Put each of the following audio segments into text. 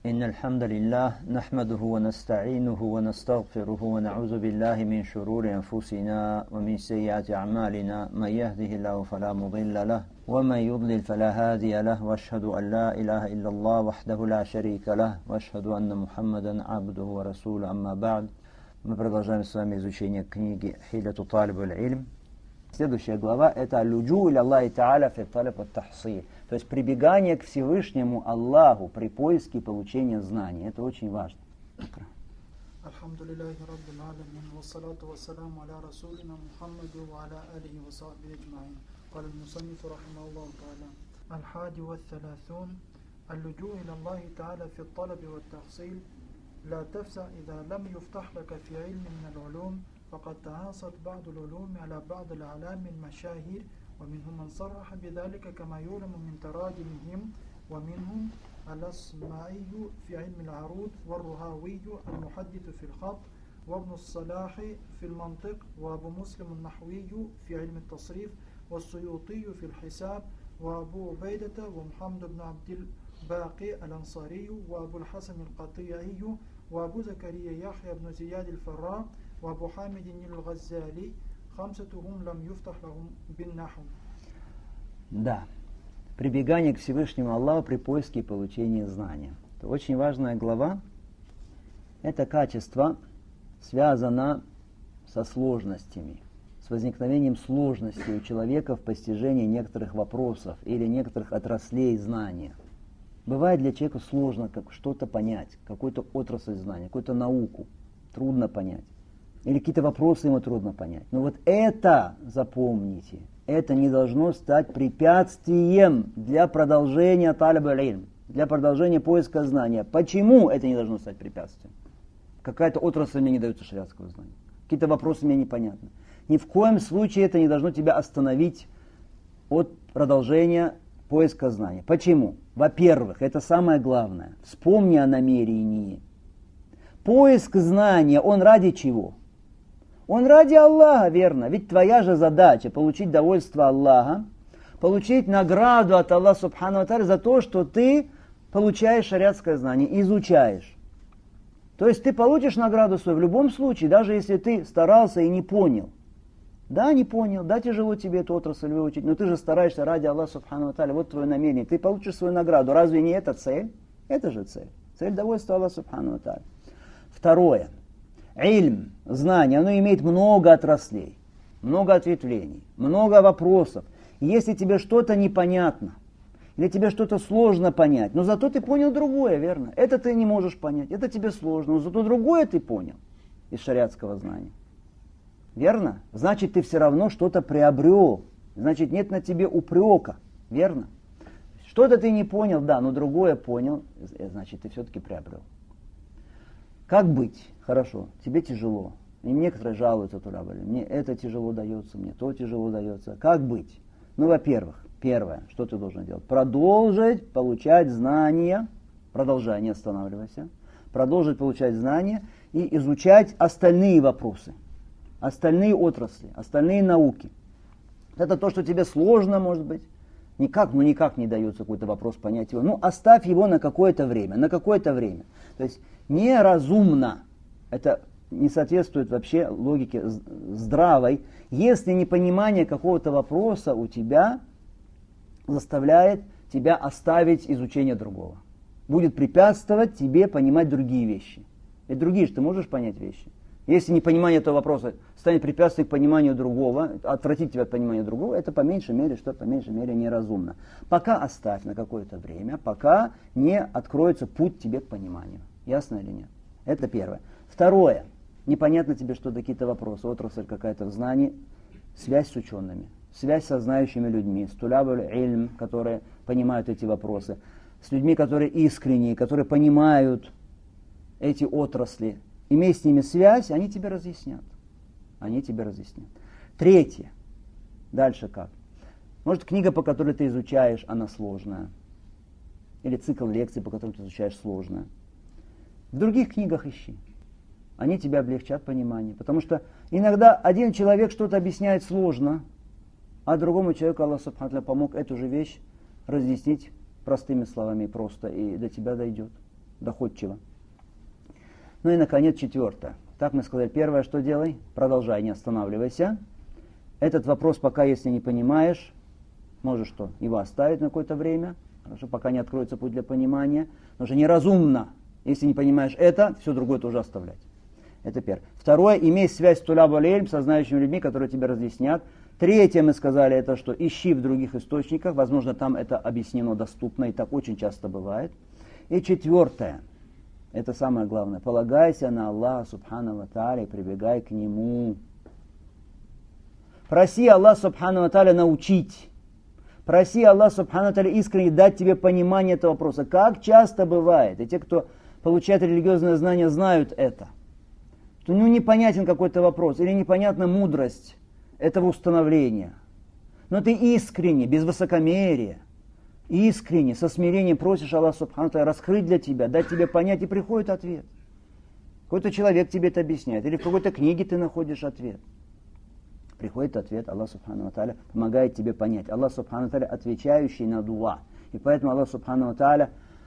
إن الحمد لله نحمده ونستعينه ونستغفره ونعوذ بالله من شرور أنفسنا ومن سيئات أعمالنا من يهده الله فلا مضل له ومن يضلل فلا هادي له وأشهد أن لا إله إلا الله وحده لا شريك له وأشهد أن محمدا عبده ورسوله أما بعد. Мы продолжаем с вами изучение книги «Хиляту талибу аль-илм». Следующая глава – это «Аль-луджу иля Аллахи та'аля фи талиб ат-тахсиль», то есть прибегание к Всевышнему Аллаху при поиске и получении знаний. Это очень важно. Алхамдулиллахи раббил алямин, вассалату вассаламу аля расулина Мухаммаду ва аля алихи ва сахбихи аджмаин. Каля аль-мусаннифу рахимахуллаху та'аля. Аль-хади ва ат-талаthун. Аль-луджу иля Аллахи та'аля фи талаби ва ат-тахсиль. لا تفزع إذا لم يفتح لك في علم من العلوم فقد تعاصت بعض العلوم على بعض الأعلام المشاهير ومنهم من صرح بذلك كما يعلم من تراجمهم ومنهم الأصمعي في علم العروض والرهاوي المحدث في الخط وابن الصلاح في المنطق وأبو مسلم النحوي في علم التصريف والسيوطي في الحساب وأبو عبيدة ومحمد بن عبد الباقي الأنصاري وأبو الحسن القطيعي وأبو زكريا يحيى بن زياد الفراء وأبو حامد الغزالي خمسة لم يفتح لهم بالنحو. Да, прибегание к Всевышнему Аллаху при поиске и получении знания. Это очень важная глава. Это качество связано со сложностями, с возникновением сложностей у человека в постижении некоторых вопросов или некоторых отраслей знания. Бывает для человека сложно что-то понять, какую-то отрасль знания, какую-то науку трудно понять. Или какие-то вопросы ему трудно понять. Но вот это, запомните, это не должно стать препятствием для продолжения талиб аль-илм, для продолжения поиска знания. Почему это не должно стать препятствием? Какая-то отрасль мне не дается шариатского знания. Какие-то вопросы мне непонятны. Ни в коем случае это не должно тебя остановить от продолжения поиска знания. Почему? Во-первых, это самое главное. Вспомни о намерении. Поиск знания, он ради чего? Он ради Аллаха, верно. Ведь твоя же задача получить довольство Аллаха, получить награду от Аллаха Субхану ва Тааля за то, что ты получаешь шариатское знание, изучаешь. То есть ты получишь награду свою в любом случае, даже если ты старался и не понял. Да, не понял, да, тяжело тебе эту отрасль выучить, но ты же стараешься ради Аллаха Субхану ва Тааля, вот твое намерение, ты получишь свою награду. Разве не это цель? Это же цель. Цель довольства Аллаха Субхану ва Тааля. Второе. Ильм, знание, оно имеет много отраслей, много ответвлений, много вопросов. И если тебе что-то непонятно, или тебе что-то сложно понять, но зато ты понял другое, верно? Это ты не можешь понять, это тебе сложно, но зато другое ты понял из шариатского знания. Верно? Значит, ты все равно что-то приобрел. Значит, нет на тебе упрека. Верно? Что-то ты не понял, да, но другое понял, значит, ты все-таки приобрел. Как быть? Хорошо, тебе тяжело. И некоторые жалуются туда, мне это тяжело дается, мне то тяжело дается. Как быть? Ну, во-первых, первое, что ты должен делать? Продолжить получать знания, продолжай, не останавливайся, продолжить получать знания и изучать остальные вопросы, остальные отрасли, остальные науки. Это то, что тебе сложно, может быть. Никак не дается какой-то вопрос понять его. Ну, оставь его на какое-то время, То есть неразумно, это не соответствует вообще логике здравой, если непонимание какого-то вопроса у тебя заставляет тебя оставить изучение другого. Будет препятствовать тебе понимать другие вещи. И другие же ты можешь понять вещи. Если непонимание этого вопроса станет препятствием к пониманию другого, отвратить тебя от понимания другого, это по меньшей мере неразумно. Пока оставь на какое-то время, пока не откроется путь тебе к пониманию. Ясно или нет? Это первое. Второе. Непонятно тебе что-то, какие-то вопросы, отрасль какая-то в знании, связь с учеными, связь со знающими людьми, с тулябуль ильм, которые понимают эти вопросы, с людьми, которые искренние, которые понимают эти отрасли. Имей с ними связь, они тебе разъяснят. Третье. Дальше как? Может, книга, по которой ты изучаешь, она сложная. Или цикл лекций, по которым ты изучаешь, сложная. В других книгах ищи. Они тебе облегчат понимание. Потому что иногда один человек что-то объясняет сложно, а другому человеку Аллах Субхану ва Тааля помог эту же вещь разъяснить простыми словами просто, и до тебя дойдет. доходчиво. Ну и, наконец, четвертое. Так мы сказали, первое, что делай? Продолжай, не останавливайся. Этот вопрос пока, если не понимаешь, можешь что? Его оставить на какое-то время, хорошо, пока не откроется путь для понимания. Потому что неразумно, если не понимаешь это, все другое тоже оставлять. Это первое. Второе, имей связь с тулаб аль-илм, со знающими людьми, которые тебе разъяснят. Третье, мы сказали, это что ищи в других источниках, возможно, там это объяснено доступно, и так очень часто бывает. И четвертое, это самое главное, полагайся на Аллаха Субхану ва Тааля и прибегай к Нему. Проси Аллаха Субхану ва Тааля научить. Проси Аллаха Субхану ва Тааля искренне дать тебе понимание этого вопроса. Как часто бывает, и те, кто получает религиозное знание, знают это, что непонятен какой-то вопрос, или непонятна мудрость этого установления. Но ты искренне, без высокомерия, искренне, со смирением просишь Аллаха Субхану ва Тааля раскрыть для тебя, дать тебе понять, и приходит ответ. Какой-то человек тебе это объясняет, или в какой-то книге ты находишь ответ. Приходит ответ, Аллах Субхану ва Тааля помогает тебе понять. Аллах Субхану ва Тааля отвечающий на дуа. И поэтому Аллах Субхану ва Тааля,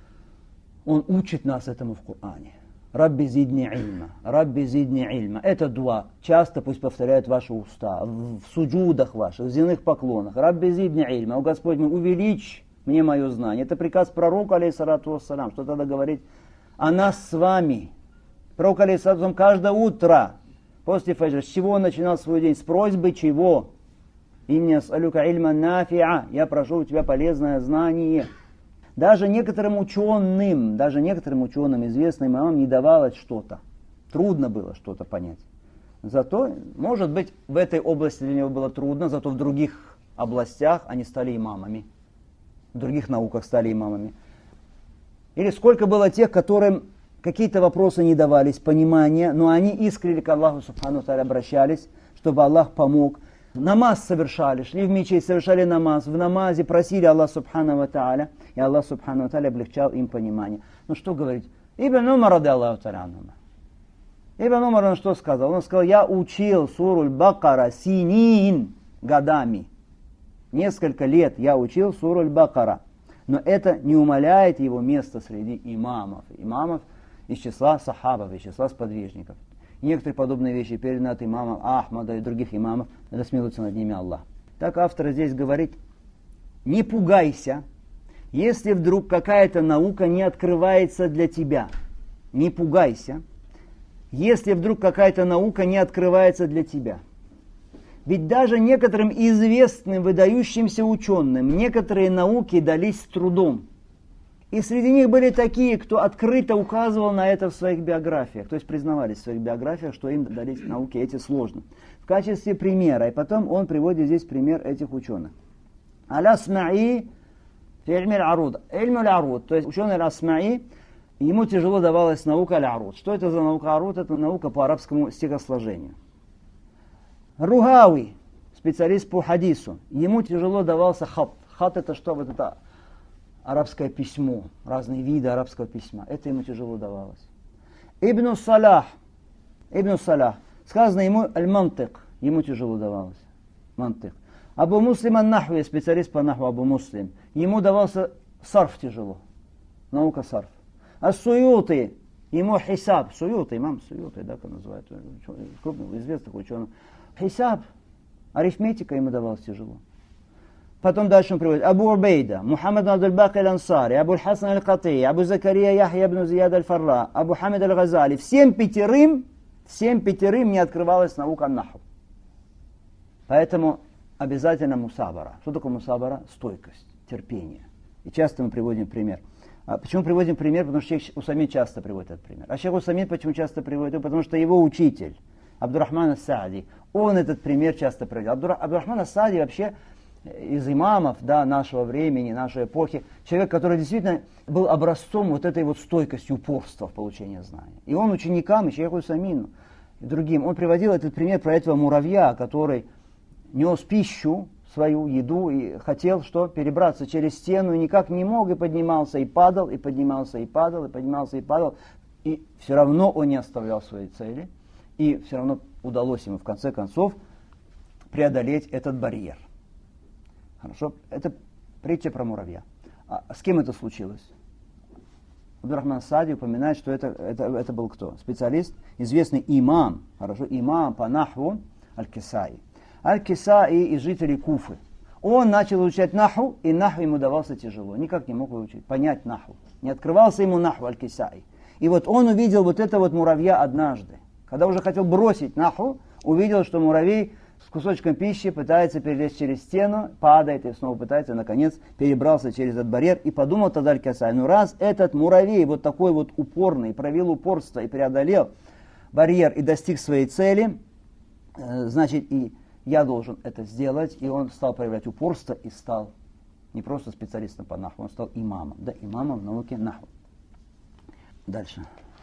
Он учит нас этому в Коране. Рабби зидни ильма, Рабби зидни ильма. Это дуа. Часто пусть повторяют ваши уста, в суджудах ваших, в земных поклонах. Рабби зидни ильма. О Господь мой, увеличь мне мое знание. Это приказ пророка, алейхиссалату вассалям. Что тогда говорит о нас с вами? Пророк, алейхиссалату вассалям, каждое утро после фаджра, с чего он начинал свой день? С просьбы чего? Инни ас'алюка ильма нафи'a. Я прошу у тебя полезное знание. Даже некоторым ученым, известным имамам не давалось что-то. Трудно было что-то понять. Зато, может быть, в этой области для него было трудно, зато в других областях они стали имамами. В других науках стали имамами. Или сколько было тех, которым какие-то вопросы не давались, понимания, но они искренне к Аллаху Субхану ва Тааля обращались, чтобы Аллах помог. Намаз совершали, шли в мечеть, совершали намаз. В намазе просили Аллаха Субхану ва Тааля, и Аллах Субхану ва Тааля облегчал им понимание. Ну что говорить? Ибн Умар, ради Аллаху Тааля анху. Ибн Умар, он что сказал? Он сказал, я учил суру Аль-Бакара синин, годами. Несколько лет я учил суру Аль-Бакара. Но это не умаляет его место среди имамов. Имамов из числа сахабов, из числа сподвижников. Некоторые подобные вещи переданы от имама Ахмада и других имамов, это смилуется над ними Аллах. Так автор здесь говорит, не пугайся, если вдруг какая-то наука не открывается для тебя. Не пугайся, если вдруг какая-то наука не открывается для тебя. Ведь даже некоторым известным, выдающимся ученым некоторые науки дались с трудом. И среди них были такие, кто открыто указывал на это в своих биографиях, то есть признавались в своих биографиях, что им дались науки эти сложно. В качестве примера, и потом он приводит здесь пример этих ученых. Аль-Асмаи фи ильми аль-аруд. Ильм аль-аруд, то есть ученый Аль-Асмаи, ему тяжело давалась наука аль-аруд. Что это за наука аль-аруд? Это наука по арабскому стихосложению. Ругави, специалист по хадису, ему тяжело давался хат. Хат это что? Вот это арабское письмо, разные виды арабского письма. Это ему тяжело давалось. Ибн Салах, сказано ему аль-мантик, ему тяжело давалось. Мантик. Абу Муслим ан-Нахви, специалист по нахву Абу Муслим, ему давался сарф тяжело. Наука сарф. Ас-Суюти, ему хисаб. Суюти, имам Суюти, да, как называют, крупный, известный ученый. Хисаб, арифметика ему давалась тяжело. Потом дальше он приводит Абу Убейда, Мухаммад Абдул-Баки аль-Ансари, Абу Хасан аль-Кати, Абу Закария Яхья ибн Зияд аль-Фарра, Абу Хамид аль-Газали. Всем пятерым не открывалась наука наху. Поэтому обязательно мусабара. Что такое мусабара? Стойкость, терпение. И часто мы приводим пример. Почему приводим пример? Потому что шейх Усамин часто приводит этот пример. А шейх Усамин почему часто приводит? Потому что его учитель, Абдурахман ас-Саади, он этот пример часто приводит. Абдурахман ас-Саади вообще из имамов, да, нашего времени, нашей эпохи, человек, который действительно был образцом вот этой вот стойкости, упорства в получении знания. И он ученикам, и шейху Усамину, и другим, он приводил этот пример про этого муравья, который нес пищу, свою еду, и хотел что? Перебраться через стену, и никак не мог, и поднимался, и падал, и поднимался, и падал, и поднимался, и падал. И все равно он не оставлял своей цели, и все равно удалось ему в конце концов преодолеть этот барьер. Хорошо? Это притча про муравья. А с кем это случилось? Абдурахман Саади упоминает, что это был кто? Специалист, известный имам, хорошо, имам по нахву Аль-Кисаи. Аль-Кисаи из жителей Куфы. Он начал изучать наху, и наху ему давался тяжело. Никак не мог выучить, понять наху. Не открывался ему наху Аль-Кисаи. И вот он увидел вот это вот муравья однажды. Когда уже хотел бросить наху, увидел, что муравей с кусочком пищи пытается перелезть через стену, падает и снова пытается, наконец, перебрался через этот барьер. И подумал тогда Аль-Кисаи, ну раз этот муравей вот такой вот упорный, проявил упорство и преодолел барьер и достиг своей цели, значит и я должен это сделать. И он стал проявлять упорство и стал не просто специалистом по наху, он стал имамом. Да, имамом в науке наху. Дальше.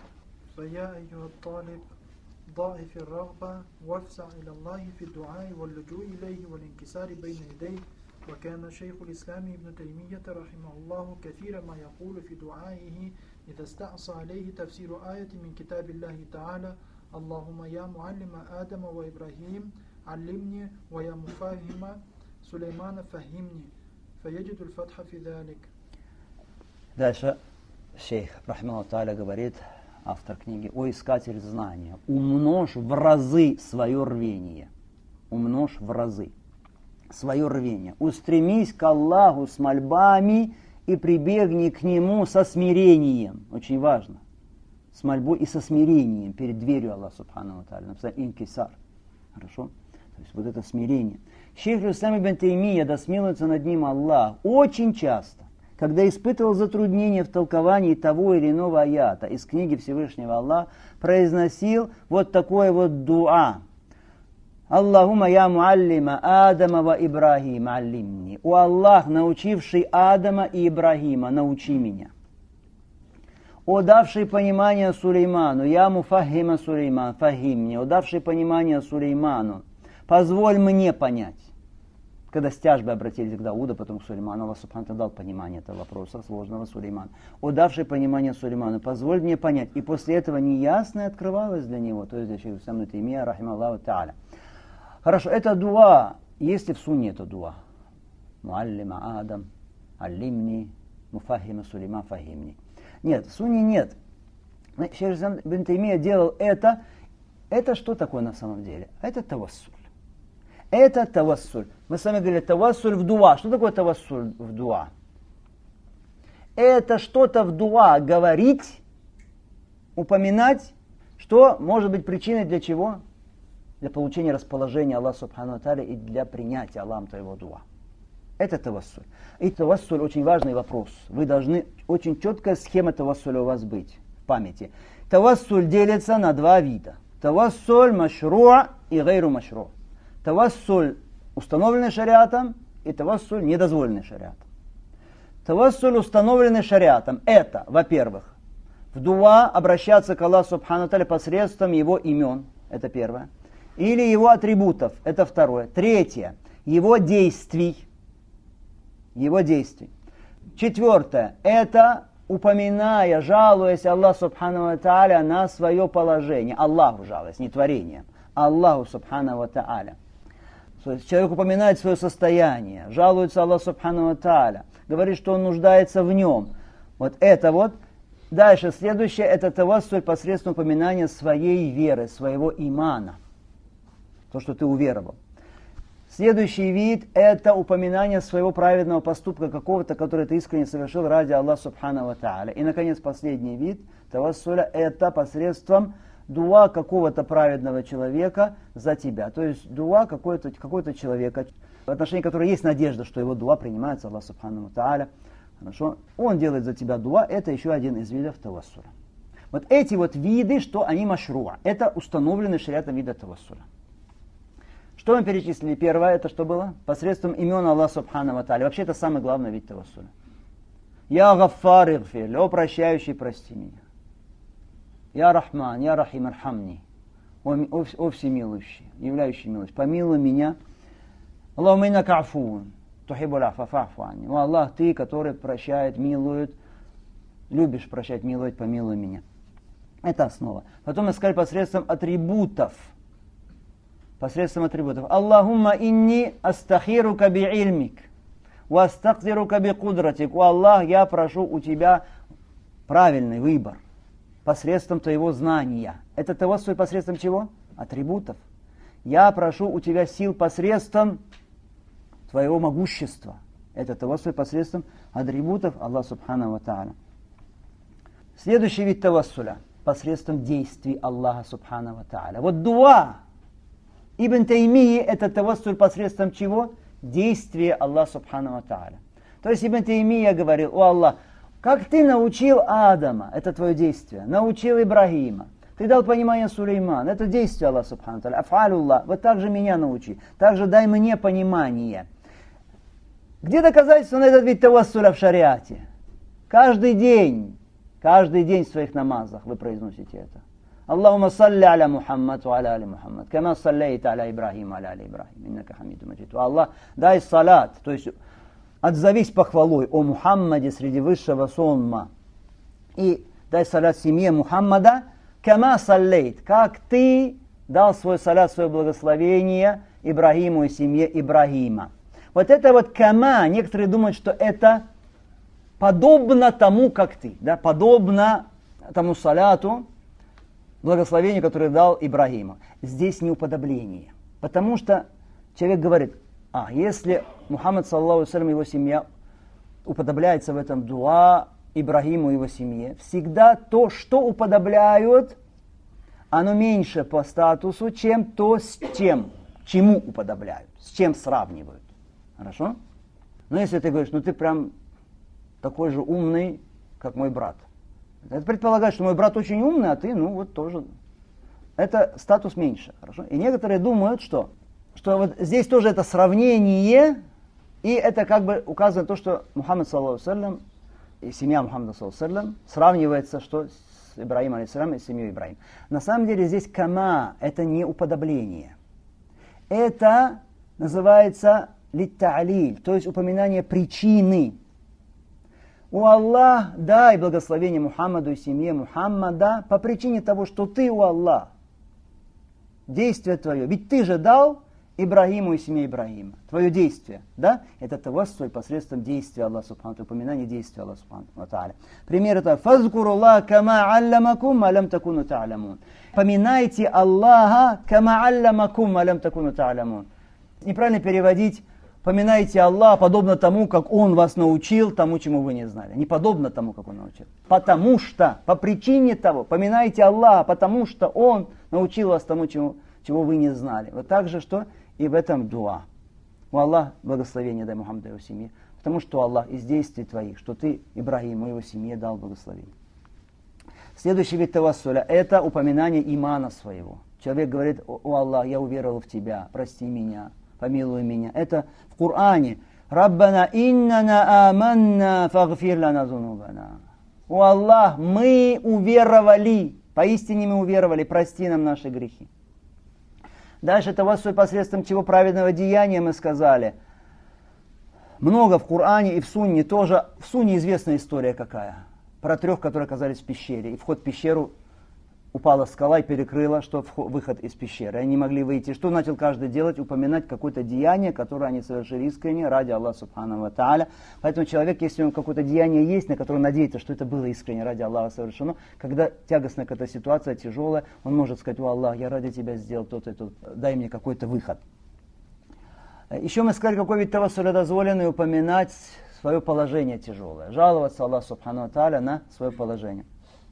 ضاعف الرغبة وافسع إلى الله في الدعاء واللجوء إليه والانكسار بين يديه وكان شيخ الإسلام ابن تيمية رحمه الله كثيرا ما يقول في دعائه إذا استعصى عليه تفسير آية من كتاب الله تعالى اللهم يا معلم آدم وإبراهيم علمني ويا مفهم سليمان فهمني فيجد الفتح في ذلك. Дальше шейх рахимахуллах тааля говорит, автор книги, о искатель знания, умножь в разы свое рвение. Умножь в разы свое рвение. Устремись к Аллаху с мольбами и прибегни к Нему со смирением. Очень важно. С мольбой и со смирением перед дверью Аллаха субхану ва тааля. Написано инкисар. Хорошо? То есть вот это смирение. Шейх Ислам ибн Таймия, да смилуется над ним Аллах, очень часто, когда испытывал затруднения в толковании того или иного аята из книги Всевышнего Аллаха, произносил вот такое вот дуа. Аллахума я муаллима Адама ва Ибрахима аллимни. О Аллах, научивший Адама и Ибрахима, научи меня. О давший понимание Сулейману, я муфахима Сулейман, фахимни. О давший понимание Сулейману, позволь мне понять. Когда с тяжбой обратились к Дауда, потом к Сулейману, Аллах субхану дал понимание этого вопроса сложного Сулеймана. О давший понимание Сулейману, позволь мне понять. И после этого неясное открывалось для него. То есть Шейх Ислам ибн Таймия, рахимахуллаху тааля. Хорошо, это дуа. Есть ли в сунне это дуа? Муаллима Адам, аллимни, муфахима Сулейман, фахимни. Нет, в сунне нет. Шейх Ислам ибн Таймия делал это. Это что такое на самом деле? Это тавассуль. Это тавассуль. Мы с вами говорили тавассуль в дуа. Что такое тавассуль в дуа? Это что-то в дуа говорить, упоминать, что может быть причиной для чего? Для получения расположения Аллаха субхану ва тааля и для принятия Аллахом твоего дуа. Это тавассуль. И тавассуль очень важный вопрос. Вы должны, очень четкая схема тавассуля у вас быть в памяти. Тавассуль делится на два вида. Тавассуль машруа и гайру машруа. Тавассуль, установленный шариатом, и тавассуль, недозволенный шариатом. Тавассуль, установленный шариатом, это, во-первых, в дуа обращаться к Аллаху субхану ва тааля посредством его имен, это первое, или его атрибутов, это второе. Третье, его действий. Четвертое, это упоминая, жалуясь Аллаху субхану ва тааля на свое положение. Аллаху жалуясь, не творением. Аллаху субхану ва тааля. То есть человек упоминает свое состояние, жалуется Аллаху субхану ва тааля, говорит, что он нуждается в нем. Вот это вот. Дальше, следующее, это тавассуль посредством упоминания своей веры, своего имана. То, что ты уверовал. Следующий вид, это упоминание своего праведного поступка какого-то, который ты искренне совершил ради Аллаха субхану ва тааля. И, наконец, последний вид тавассуля, это посредством дуа какого-то праведного человека за тебя. То есть дуа какой-то человека, в отношении которого есть надежда, что его дуа принимается Аллах субхану ва тааля. Хорошо? Он делает за тебя дуа, это еще один из видов тавассуля. Вот эти вот виды, что они машруа, это установлены шариатом вида тавассуля. Что мы перечислили? Первое, это что было? Посредством имен Аллаха субхану ва тааля. Вообще это самый главный вид тавассуля. Я гаффар игфир, о прощающий, прости меня. Я Рахман, Я Рахим, Архамни, о всемилующий, являющий милость, помилуй меня. Аллахумма иннака афун, тухиббуль афва фа'фу анни. О Аллах, ты, который прощает, милует, любишь прощать, милует, помилуй меня. Это основа. Потом мы сказали посредством атрибутов. Аллахумма инни астахирука би ильмик, ва астакдирука би кудратик. О Аллах, я прошу у тебя правильный выбор посредством твоего знания. Это тавассуль посредством чего? Атрибутов. Я прошу у тебя сил посредством твоего могущества. Это тавассуль посредством атрибутов Аллаха Субхану ва Тааля. Следующий вид тавассуля посредством действий Аллаха Субхану ва Тааля. Вот дуа Ибн Таймии это тавассуль посредством чего? Действия Аллаха Субхану ва Тааля. То есть Ибн Таймия говорил: о Аллах, как ты научил Адама, это твое действие, научил Ибрагима, ты дал понимание Сулейману, это действие Аллаха Субхану ва Тааля. Аф'алуллах, вот так же меня научи, также дай мне понимание. Где доказательство на этот вид тавассуля в шариате? Каждый день в своих намазах вы произносите это. Аллахумма салли аля Мухаммад ва аля али Мухаммад, кама саллейта аля Ибрахим аля али Ибрахим, иннака хамиду маджид. Аллах, дай салат, то есть отзовись похвалой о Мухаммаде среди высшего сонма. И дай салат семье Мухаммада, кама саллейт, как ты дал свой салат, свое благословение Ибрахиму и семье Ибрахима. Вот это вот кама, некоторые думают, что это подобно тому, как ты, да, подобно тому салату, благословению, которое дал Ибрагиму. Здесь не уподобление. Потому что человек говорит: если Мухаммад, саллаллаху алейхи ва саллям, его семья уподобляется в этом дуа Ибрагиму и его семье, всегда то, что уподобляют, оно меньше по статусу, чем то, с чем, чему уподобляют, с чем сравнивают. Хорошо? Но если ты говоришь: ты прям такой же умный, как мой брат. Это предполагает, что мой брат очень умный, а ты, тоже. Это статус меньше. Хорошо? И некоторые думают, что вот здесь тоже это сравнение, и это как бы указывает то, что Мухаммад, саллаллаху алейхи ва саллям, и семья Мухаммада, саллаллаху алейхи ва саллям, сравнивается что с Ибрагимом, алейхиссалям, и с семьей Ибрагима. На самом деле здесь кама, это не уподобление. Это называется литта'лиль, то есть упоминание причины. У Аллаха дай благословение Мухаммаду и семье Мухаммада по причине того, что ты, у Аллаха, действие твое. Ведь ты же дал Ибрагиму и семье Ибрагима. Твое действие, да? Это тавассуль посредством действия Аллаха Субхану, упоминание действия Аллаха Субхану ва Тааля. Пример это: «Фазкуруллах кама алламакум ма лям такуну та'лямун». Поминайте Аллаха кама алламакум ма лям такуну та'лямун. Неправильно переводить: поминайте Аллаха подобно тому, как Он вас научил тому, чему вы не знали. Не подобно тому, как Он научил. Потому что, по причине того, поминайте Аллаха, потому что Он научил вас тому, чего вы не знали. Вот так же, что и в этом дуа. У Аллаха благословение дай Мухаммаду и его семье, потому что Аллах из действий твоих, что ты Ибрагиму и его семье дал благословение. Следующий вид тавассуля – это упоминание имана своего. Человек говорит: о Аллах, я уверовал в тебя, прости меня, помилуй меня. Это в Коране. Раббана иннана аманна фагфир лана зунубана. О Аллах, мы уверовали, поистине мы уверовали, прости нам наши грехи. Дальше тавассуль посредством чего? Праведного деяния мы сказали. Много в Коране и в Сунне тоже. В Сунне известная история какая. Про 3, которые оказались в пещере. И вход в пещеру упала скала и перекрыла, что выход из пещеры. Они не могли выйти. Что начал каждый делать? Упоминать какое-то деяние, которое они совершили искренне ради Аллаха Субхану ва Тааля. Поэтому человек, если у него какое-то деяние есть, на которое надеется, что это было искренне ради Аллаха совершено, когда тягостная какая-то ситуация, тяжелая, он может сказать: о Аллах, я ради тебя сделал то-то и то, дай мне какой-то выход. Еще мы сказали, какой вид тавассуля дозволенный: упоминать свое положение тяжелое. Жаловаться Аллаху Субхану ва Тааля на свое положение.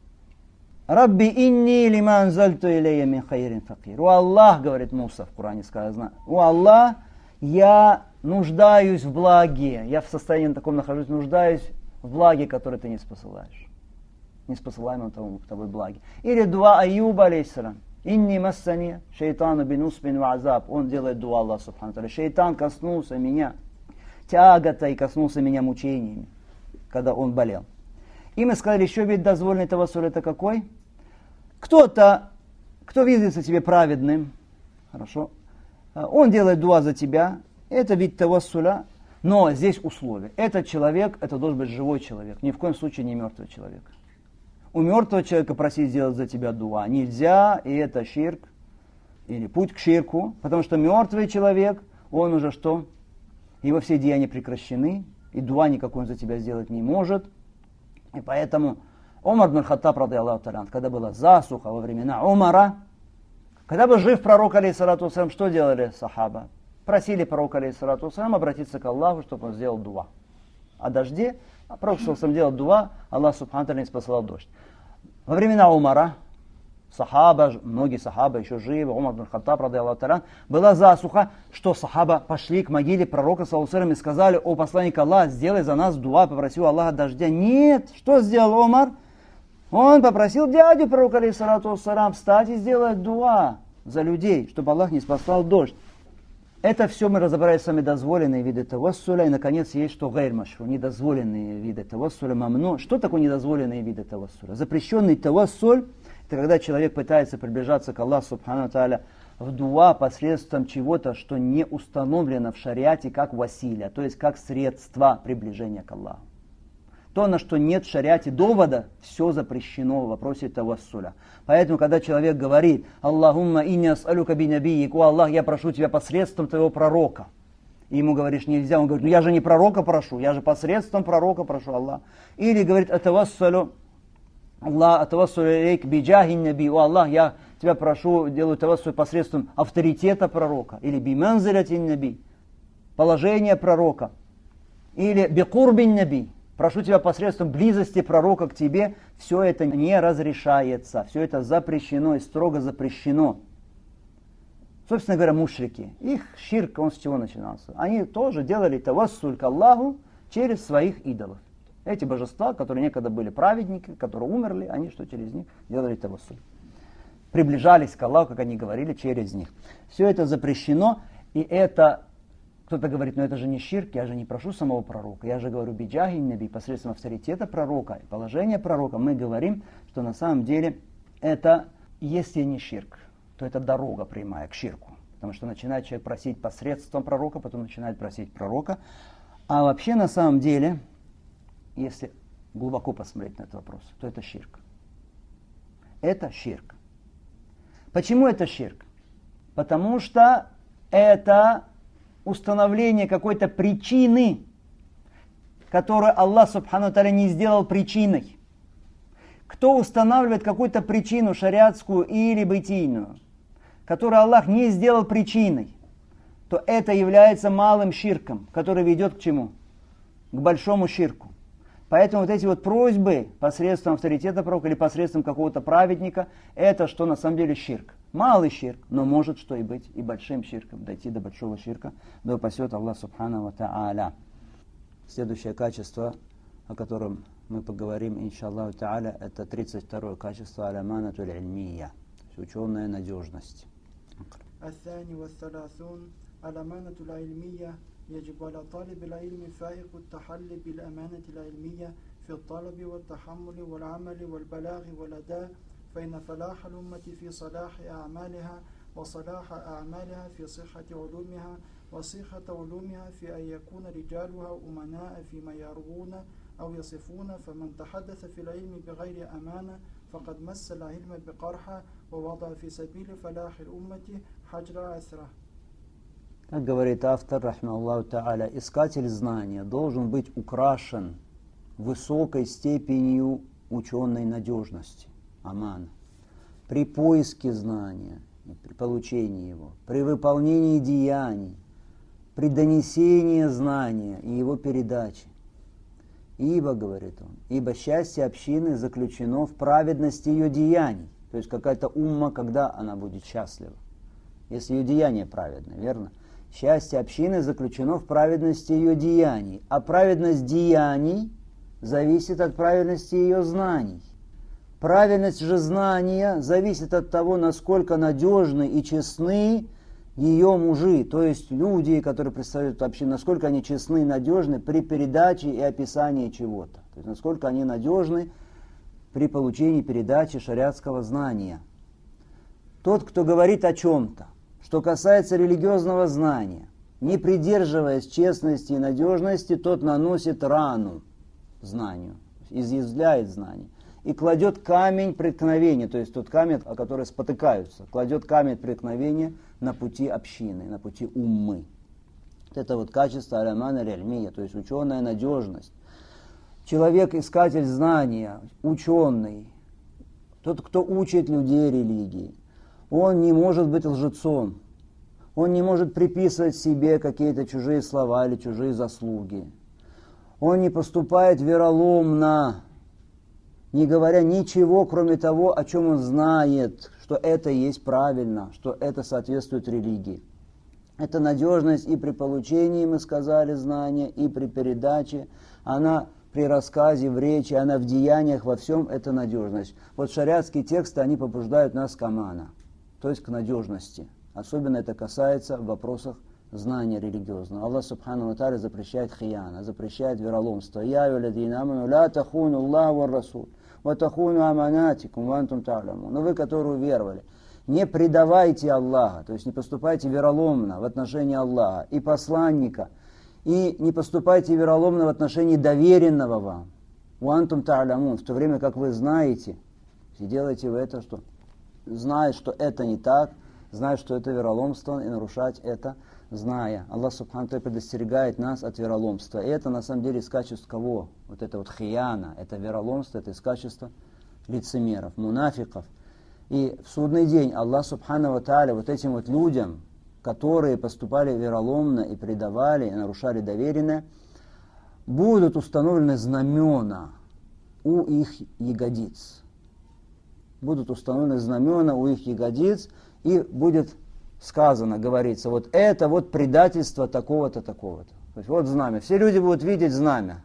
Рабби инни лима анзальту илейя мин хайрин факир. О Аллах, говорит Муса, в Коране сказано: о Аллах, я нуждаюсь в благе, я в состоянии таком нахожусь, нуждаюсь в благе, которое ты не спосылаешь. Не спосылаемом тобой благе. Или дуа Аюба, алейхиссалям. Инни массани шейтану бинусбин ва азаб. Он делает дуа Аллаху Субхану ва Тааля. Шейтан коснулся меня тягота и коснулся меня мучениями, когда он болел. И мы сказали, еще вид дозволенный тавассуль это какой? Кто-то, кто видится тебе праведным, хорошо, он делает дуа за тебя, это вид тавассуля, но здесь условие. Этот человек, это должен быть живой человек, ни в коем случае не мертвый человек. У мертвого человека просить сделать за тебя дуа нельзя, и это ширк, или путь к ширку, потому что мертвый человек, он уже что? Его все деяния прекращены, и дуа никакой он за тебя сделать не может. И поэтому Умар ибн Хаттаб, ради Аллаху та'аля, когда была засуха во времена Умара, когда был жив пророк, алейхиссалату вассалям, что делали сахаба? Просили пророка, алейхиссалату вассалям, обратиться к Аллаху, чтобы он сделал дуа. О дожде, а пророк сам делал дуа, Аллах субхану та'аля не спасал дождь. Во времена Умара, сахаба, многие сахабы еще живы, Умар ибн Хаттаб, ради Аллаху та'аля, была засуха, что сахаба пошли к могиле пророка, саллаллаху алейхи ва саллям, и сказали: о посланник Аллаха, сделай за нас дуа, попросил Аллаха дождя. Нет, что сделал Умар? Он попросил дядю пророка, алейхиссалату вассалям, встать и сделать дуа за людей, чтобы Аллах не спасал дождь. Это все мы разобрали с вами дозволенные виды тавассуля. И, наконец, есть что гайр машру, недозволенные виды тавассуля, мамну. Что такое недозволенные виды тавассуля? Запрещенный тавассуль — это когда человек пытается приближаться к Аллаху субхану та'аля в дуа посредством чего-то, что не установлено в шариате как василя, то есть как средство приближения к Аллаху. То, на что нет в шариате довода, все запрещено в вопросе тавассуля. Поэтому, когда человек говорит: «Аллахумма инни ас'алюка би набийик», «О Аллах, я прошу тебя посредством твоего пророка», и ему говоришь: нельзя, он говорит: ну я же не пророка прошу, я же посредством пророка прошу Аллах. Или говорит: «Атавассалю Аллах, атавассалю илейк би джахи наби», «О Аллах, я тебя прошу, делаю тавассуль посредством авторитета пророка», или «би манзиляти наби», положение пророка, или «би курбин наби», прошу тебя посредством близости пророка к тебе. Все это не разрешается, все это запрещено и строго запрещено. Собственно говоря, мушрики, их ширк, он с чего начинался? Они тоже делали тавассуль к Аллаху через своих идолов. Эти божества, которые некогда были праведники, которые умерли, они что через них делали тавассуль. Приближались к Аллаху, как они говорили, через них. Все это запрещено, и это... Кто-то говорит: ну это же не ширк, я же не прошу самого пророка, я же говорю биджахи наби, посредством авторитета пророка и положения пророка. Мы говорим, что на самом деле это, если не ширк, то это дорога прямая к ширку. Потому что начинает человек просить посредством пророка, потом начинает просить пророка. А вообще на самом деле, если глубоко посмотреть на этот вопрос, то это ширк. Это ширк. Почему это ширк? Потому что это установление какой-то причины, которую Аллах субхану та'аля не сделал причиной. Кто устанавливает какую-то причину шариатскую или бытийную, которую Аллах не сделал причиной, то это является малым ширком, который ведет к чему? К большому ширку. Поэтому вот эти вот просьбы посредством авторитета пророка или посредством какого-то праведника, это что на самом деле ширк. Малый ширк, но может что и быть и большим ширком, дойти до большого ширка, да упасет Аллах субхану ва та'аля. Следующее качество, о котором мы поговорим, иншаллаху та'аля, это 32-е качество аляманатуль ильмия, ученая надежность. الثاني والثلاثون الأمانة العلمية. يجب على طالب العلم فائق التحلي بالأمانة العلمية في الطلب والتحمل والعمل والبلاغ والأداء، فإن فلاح الأمة في صلاح أعمالها، وصلاح أعمالها في صحة علومها، وصحة علومها في أن يكون رجالها أمناء فيما يروون أو يصفون. فمن تحدث في العلم بغير أمانة فقد مس العلم بقرحة ووضع في سبيل فلاح الأمة حجر أثره. Как говорит автор, рахмаллаху та'аля, искатель знания должен быть украшен высокой степенью ученой надежности, амана, при поиске знания, при получении его, при выполнении деяний, при донесении знания и его передаче. Ибо, говорит он, ибо счастье общины заключено в праведности ее деяний. То есть какая-то умма, когда она будет счастлива? Если ее деяния праведны, верно? Счастье общины заключено в праведности ее деяний, а праведность деяний зависит от праведности ее знаний. Правильность же знания зависит от того, насколько надежны и честны ее мужи, то есть люди, которые представляют эту общину, насколько они честны и надежны при передаче и описании чего-то. То есть насколько они надежны при получении передачи шариатского знания. Тот, кто говорит о чем-то, что касается религиозного знания, не придерживаясь честности и надежности, тот наносит рану знанию, изъязвляет знание и кладет камень преткновения, то есть тот камень, о который спотыкаются, кладет камень преткновения на пути общины, на пути уммы. Вот это вот качество алямана аль-ильмия, то есть ученая надежность. человек, искатель знания, ученый, тот, кто учит людей религии, он не может быть лжецом. Он не может приписывать себе какие-то чужие слова или чужие заслуги. Он не поступает вероломно, не говоря ничего, кроме того, о чем он знает, что это есть правильно, что это соответствует религии. Это надежность и при получении, мы сказали, знания, и при передаче. Она при рассказе, в речи, она в деяниях, во всем это надежность. Вот шариатские тексты, они побуждают нас к амана, то есть к надежности. Особенно это касается в вопросах знания религиозного. Аллах Субхану ва Тааля запрещает хияна, запрещает вероломство. Я юладина аману ла тахуну Аллах ва Расул, ва тахуну аманатикум ва антум та'ламун. Но вы, которые уверовали, не предавайте Аллаха, то есть не поступайте вероломно в отношении Аллаха и посланника, и не поступайте вероломно в отношении доверенного вам. Ва антум та'ламун, в то время как вы знаете, и делаете вы это, что зная, что это не так, зная, что это вероломство, и нарушать это, зная. Аллах Субхану ва Тааля предостерегает нас от вероломства. И это на самом деле из качеств кого? Вот это вот хияна, это вероломство, это из качества лицемеров, мунафиков. И в судный день Аллах Субхану ва Тааля вот этим вот людям, которые поступали вероломно и предавали, и нарушали доверенное, будут установлены знамена у их ягодиц. Будут установлены знамена у их ягодиц, и будет сказано, говорится, вот это вот предательство такого-то, такого-то. То есть вот знамя. Все люди будут видеть знамя.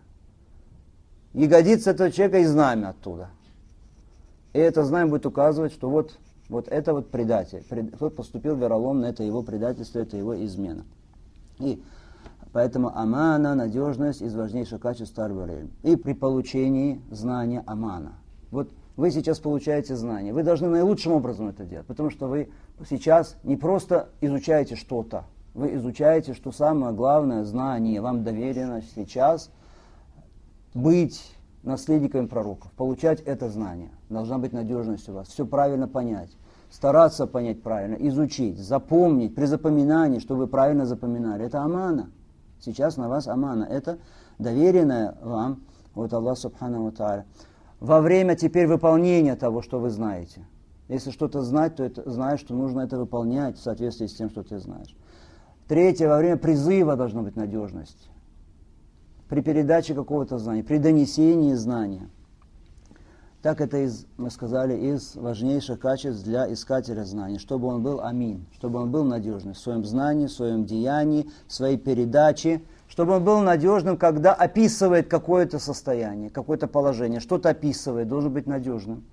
Ягодица этого человека и знамя оттуда. И это знамя будет указывать, что вот это вот предатель. Кто поступил вероломно, это его предательство, это его измена. И поэтому амана, надежность из важнейших качеств аль-илм. И при получении знания амана. Вот вы сейчас получаете знания. Вы должны наилучшим образом это делать, потому что вы сейчас не просто изучаете что-то, вы изучаете, что самое главное знание вам доверено сейчас быть наследниками пророков, получать это знание. Должна быть надежность у вас, все правильно понять, стараться понять правильно, изучить, запомнить, при запоминании, чтобы вы правильно запоминали. Это амана. Сейчас на вас амана. Это доверенное вам от Аллаха Субхану ва Тааля. Во время теперь выполнения того, что вы знаете. Если что-то знать, то это знаешь, что нужно это выполнять в соответствии с тем, что ты знаешь. Третье, во время призыва должна быть надежность. При передаче какого-то знания, при донесении знания. Так это, мы сказали, из важнейших качеств для искателя знаний. Чтобы он был амин, чтобы он был надежный в своем знании, в своем деянии, в своей передаче. Чтобы он был надежным, когда описывает какое-то состояние, какое-то положение, что-то описывает, должен быть надежным.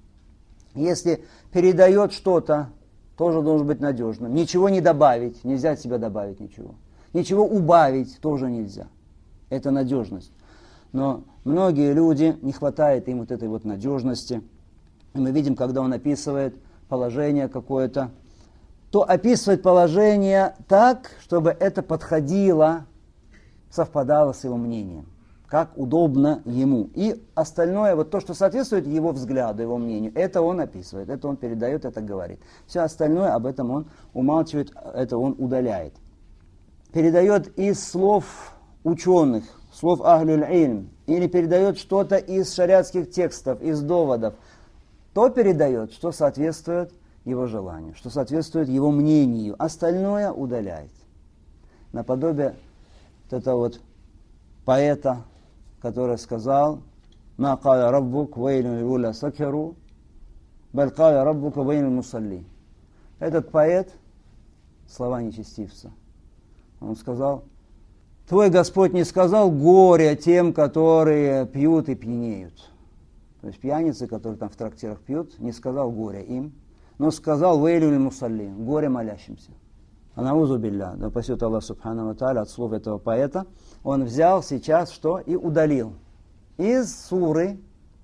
Если передает что-то, тоже должен быть надежным. Ничего не добавить, нельзя от себя добавить ничего. Ничего убавить тоже нельзя. Это надежность. Но многие люди, не хватает им вот этой вот надежности. И мы видим, когда он описывает положение какое-то, то описывает положение так, чтобы это подходило, совпадало с его мнением, как удобно ему. И остальное, вот то, что соответствует его взгляду, его мнению, это он описывает, это он передает, это говорит. Все остальное об этом он умалчивает, это он удаляет. Передает из слов ученых, слов ахлюль ильм, или передает что-то из шариатских текстов, из доводов, то передает, что соответствует его желанию, что соответствует его мнению. Остальное удаляет. Наподобие это вот поэта, который сказал: «Ма каля раббук вейлун лилля сакеру, баль каля раббука вейлун мусалли». Этот поэт, слова нечестивца, он сказал: твой Господь не сказал горе тем, которые пьют и пьянеют. То есть пьяницы, которые там в трактирах пьют, не сказал горе им, но сказал вейлун мусалли, горе молящимся. Анаузу билля, да упасет Аллах Субхану ва Тааля от слов этого поэта, он взял сейчас что? И удалил из суры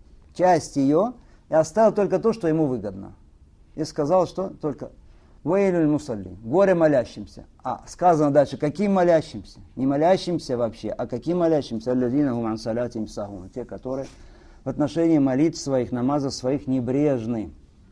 часть ее и оставил только то, что ему выгодно. И сказал, что только вейлюль мусалли, горе молящимся. А сказано дальше, каким молящимся? Не молящимся вообще, а каким молящимся? Алладина гум ан салятим сахун, те, которые в отношении молитв своих, намазов своих небрежны.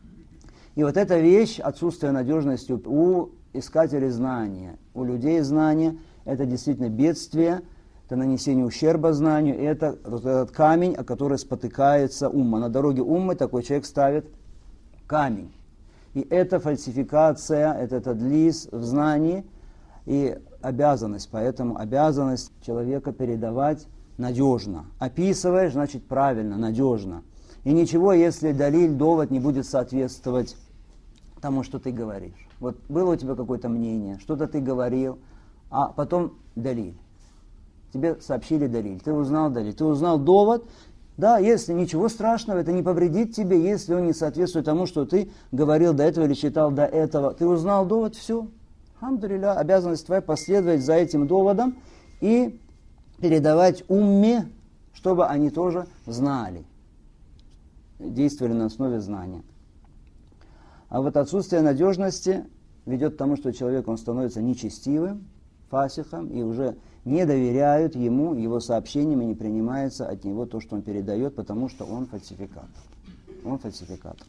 И вот эта вещь, отсутствие надежности у искателей знания, у людей знания, это действительно бедствие, это нанесение ущерба знанию, это вот этот камень, о который спотыкается умма. На дороге уммы такой человек ставит камень. И это фальсификация, это тадлис в знании и обязанность. Поэтому обязанность человека передавать надежно. Описываешь, значит правильно, надежно. И ничего, если далиль, довод не будет соответствовать тому, что ты говоришь. Вот было у тебя какое-то мнение, что-то ты говорил, а потом далиль. Тебе сообщили далиль, ты узнал далиль, ты узнал довод. Да, если ничего страшного, это не повредит тебе, если он не соответствует тому, что ты говорил до этого или читал до этого. Ты узнал довод, все. Алхамдулилля, обязанность твоя последовать за этим доводом и передавать умме, чтобы они тоже знали, действовали на основе знания. А вот отсутствие надежности ведет к тому, что человек он становится нечестивым, фасихом, и уже не доверяют ему, его сообщениям, и не принимается от него то, что он передает, потому что он фальсификатор. Он фальсификатор.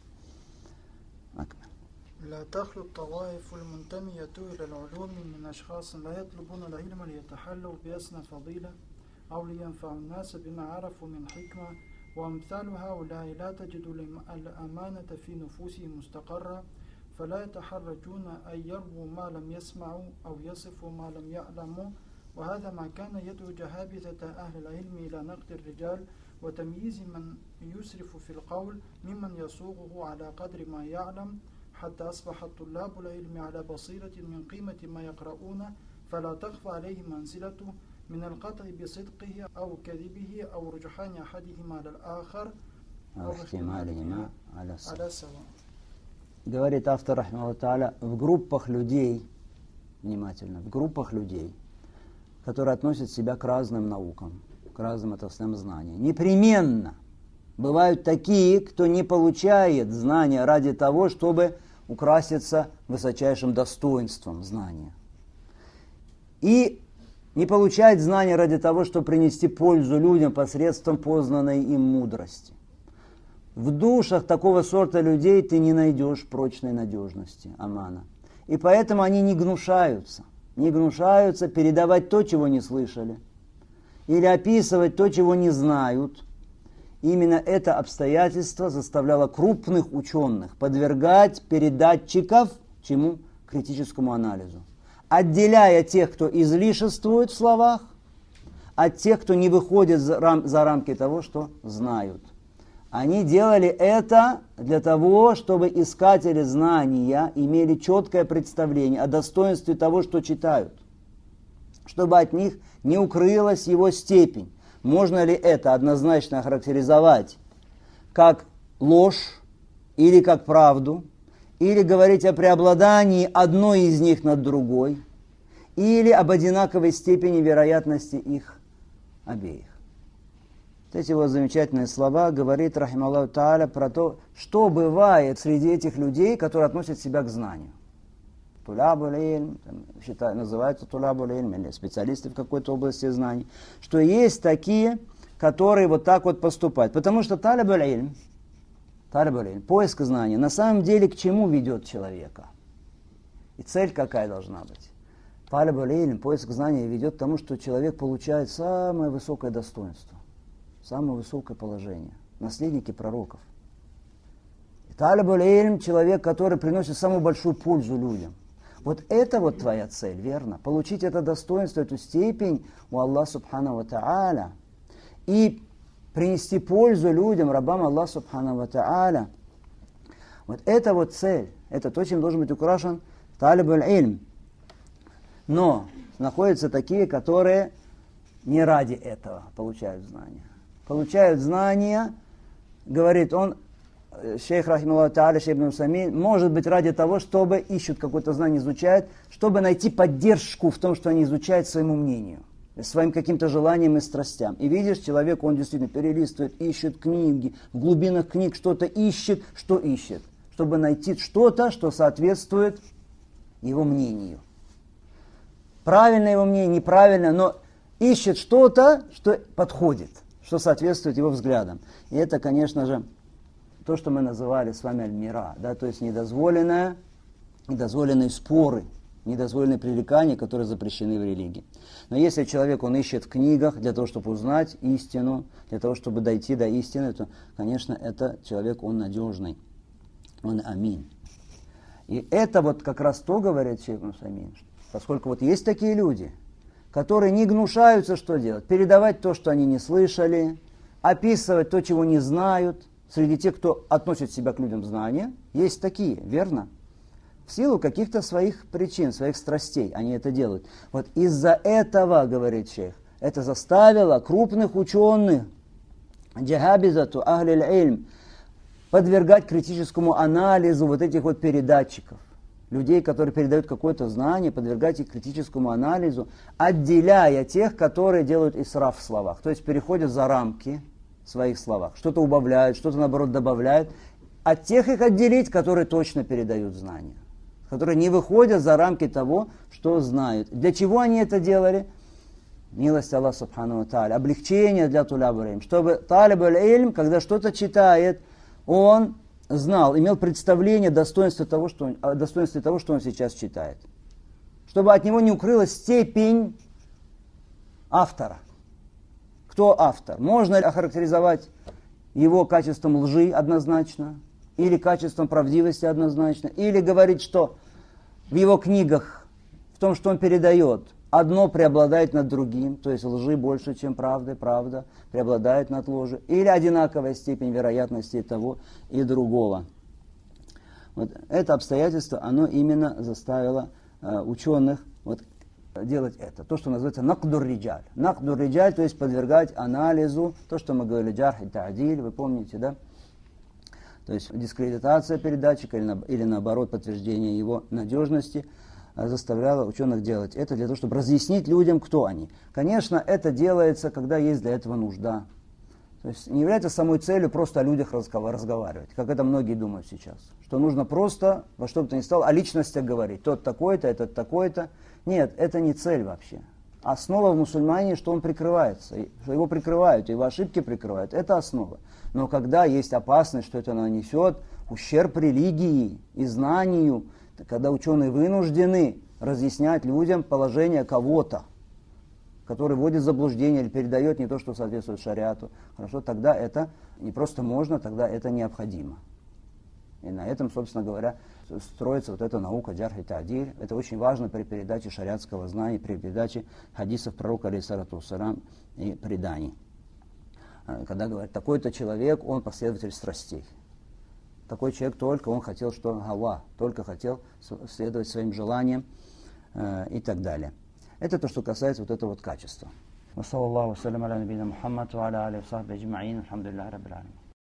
لا تخلو الطوائف المنتمية إلى العلوم من أشخاص لا يطلبون العلم ليتحلوا بأسنى فضيلة أو لينفعوا الناس بما عرفوا من حكمة وأمثال هؤلاء لا تجد الأمانة في نفوسهم مستقرة فلا يتحرجون أن يرووا ما لم يسمعوا أو يصفوا ما لم يعلموا وهذا ما كان يدعو جهابذة أهل العلم إلى نقد الرجال وتمييز من يسرف في القول ممن يصوغه على قدر ما يعلم حتى أصبح طلاب العلم على بصيرة من قيمة ما يقرؤون فلا تخفى عليه منزلته من القطع بصدقه أو كذبه أو رجحان أحدهما على الآخر أو احتمالهما على سواء. Говорит автор, рахмахуллаху тааля, в группах людей, внимательно, в группах людей, которые относят себя к разным наукам, к разным отраслям знания, непременно бывают такие, кто не получает знания ради того, чтобы украситься высочайшим достоинством знания. И не получает знания ради того, чтобы принести пользу людям посредством познанной им мудрости. В душах такого сорта людей ты не найдешь прочной надежности, амана. И поэтому они не гнушаются передавать то, чего не слышали, или описывать то, чего не знают. Именно это обстоятельство заставляло крупных ученых подвергать передатчиков чему? Критическому анализу. Отделяя тех, кто излишествует в словах, от тех, кто не выходит за рамки того, что знают. Они делали это для того, чтобы искатели знания имели четкое представление о достоинстве того, что читают, чтобы от них не укрылась его степень. Можно ли это однозначно охарактеризовать как ложь или как правду, или говорить о преобладании одной из них над другой, или об одинаковой степени вероятности их обеих. Вот эти вот замечательные слова говорит, рахималлаху тааля, про то, что бывает среди этих людей, которые относят себя к знанию. Тулябуль ильм, называются тулябуль ильм, или специалисты в какой-то области знаний, что есть такие, которые вот так вот поступают. Потому что талябуль ильм, поиск знания, на самом деле к чему ведет человека? И цель какая должна быть? Талябуль ильм, поиск знания ведет к тому, что человек получает самое высокое достоинство, самое высокое положение, наследники пророков. Талябуль ильм, человек, который приносит самую большую пользу людям. Вот это вот твоя цель, верно? Получить это достоинство, эту степень у Аллаха Субхану ва Тааля и принести пользу людям, рабам Аллаха Субхану ва Тааля. Вот это вот цель, это то, чем должен быть украшен талибуль ильм. Но находятся такие, которые не ради этого получают знания. Получают знания, говорит он, шейх рахималлаху тааля, шейх ибн Усаймин, может быть ради того, чтобы ищут какое-то знание, изучают, чтобы найти поддержку в том, что они изучают своему мнению, своим каким-то желаниям и страстям. И видишь, человек, он действительно перелистывает, ищет книги, в глубинах книг что-то ищет, что ищет, чтобы найти что-то, что соответствует его мнению. Правильно его мнение, неправильно, но ищет что-то, что подходит, что соответствует его взглядам. И это, конечно же, то, что мы называли с вами аль-мира, да, то есть недозволенные споры недозволенные пререкания, которые запрещены в религии. Но если человек, он ищет в книгах для того, чтобы узнать истину, для того, чтобы дойти до истины, то, конечно, это человек, он надежный, он амин. И это вот как раз то, говорит шейх Ибн Усаймин, поскольку вот есть такие люди, которые не гнушаются, что делать, передавать то, что они не слышали, описывать то, чего не знают. Среди тех, кто относит себя к людям знания, есть такие, верно? В силу каких-то своих причин, своих страстей они это делают. Вот из-за этого, говорит шейх, это заставило крупных ученых, джахабизату, ахлиль ильм, подвергать критическому анализу вот этих вот передатчиков. Людей, которые передают какое-то знание, подвергать их критическому анализу, отделяя тех, которые делают исраф в словах, то есть переходят за рамки в своих словах, что-то убавляют, что-то наоборот добавляют, от тех их отделить, которые точно передают знания, которые не выходят за рамки того, что знают. Для чего они это делали? Милость Аллаха Субхану ва Тааля, облегчение для туляб илм, чтобы талиб аль-илм, когда что-то читает, он знал, имел представление о достоинстве того, что он сейчас читает. Чтобы от него не укрылась степень автора. Кто автор? Можно ли охарактеризовать его качеством лжи однозначно, или качеством правдивости однозначно, или говорить, что в его книгах, в том, что он передает, одно преобладает над другим, то есть лжи больше, чем правды, правда преобладает над ложью, или одинаковая степень вероятности того и другого. Вот это обстоятельство, оно именно заставило ученых вот делать это. То, что называется накдур-риджаль. Накдур-риджаль, то есть подвергать анализу, то, что мы говорили, джарх и та'диль, вы помните, да? То есть дискредитация передатчика или наоборот подтверждение его надежности заставляла ученых делать это для того, чтобы разъяснить людям, кто они. Конечно, это делается, когда есть для этого нужда. То есть не является самой целью просто о людях разговаривать, как это многие думают сейчас. Что нужно просто во что бы то ни стало о личностях говорить. Тот такой-то, этот такой-то. Нет, это не цель вообще. Основа в мусульмане, что он прикрывается, что его прикрывают, его ошибки прикрывают. Это основа. Но когда есть опасность, что это нанесет ущерб религии и знанию, когда ученые вынуждены разъяснять людям положение кого-то, который вводит в заблуждение или передает не то, что соответствует шариату, хорошо, тогда это не просто можно, тогда это необходимо. И на этом, собственно говоря, строится вот эта наука джарх и та'диль. Это очень важно при передаче шариатского знания, при передаче хадисов пророка, алейхиссалату вассалям, и преданий. Когда говорят, такой-то человек, он последователь страстей. Такой человек только он хотел, что гава, только хотел следовать своим желаниям и так далее. Это то, что касается вот этого вот качества. Ва саллаллаху ва салям аля набийна Мухаммад ва аля алихи ва сахбихи аджмаин. Алхамдулиллахи раббил аламин.